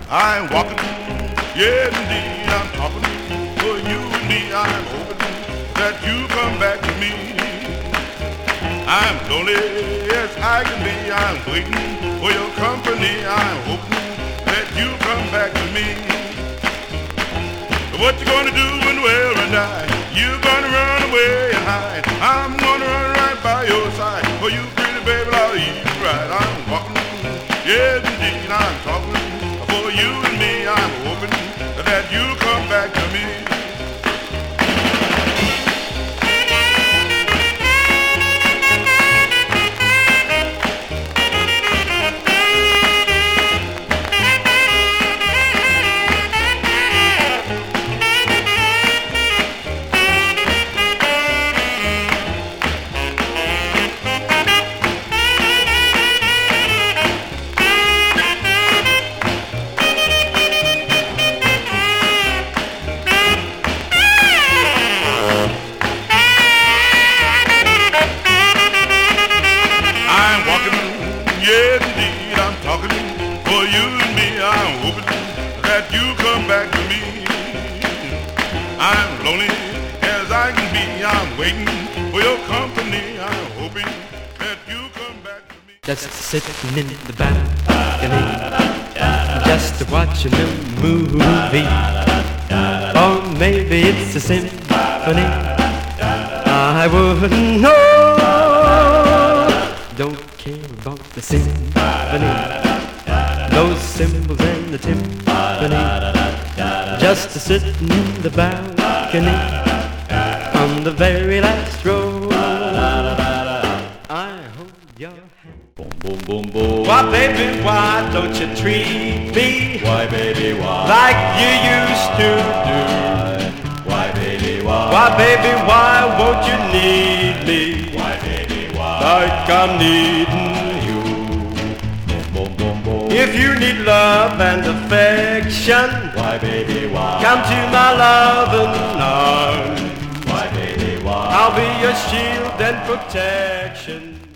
I'm walking, yeah indeed, I'm talking for you and me. I'm hoping that you come back to me. I'm lonely as I can be. I'm waiting for your company. I'm hoping that you come back to me. What you gonna do when we're and I? You gonna run away and hide? I'm gonna run right by your side. For you pretty baby, I'll eat you right. I'm walking, yes indeed, I'm talking for you and me. I'm hoping that you come back to me. Yes, indeed, I'm talking for you and me. I'm hoping that you come back to me. I'm lonely as I can be. I'm waiting for your company. I'm hoping that you come back to me. Just sitting in the balcony, just watching a movie. Or maybe it's a symphony. I wouldn't know. Don't care about the symphony, those cymbals and the timpani. Just sitting in the balcony on the very last row. I hold your hand. Boom, boom, boom, boom. Why, baby, why don't you treat me? Why, baby, why? Like you used to do. Why, baby, why? Why, baby, why won't you need me? Why, baby, why? Like I'm needing you. Boom, boom, boom, boom. If you need love and affection, Why, baby, why? come to my loving arms. Why, baby, why? I'll be your shield and protection.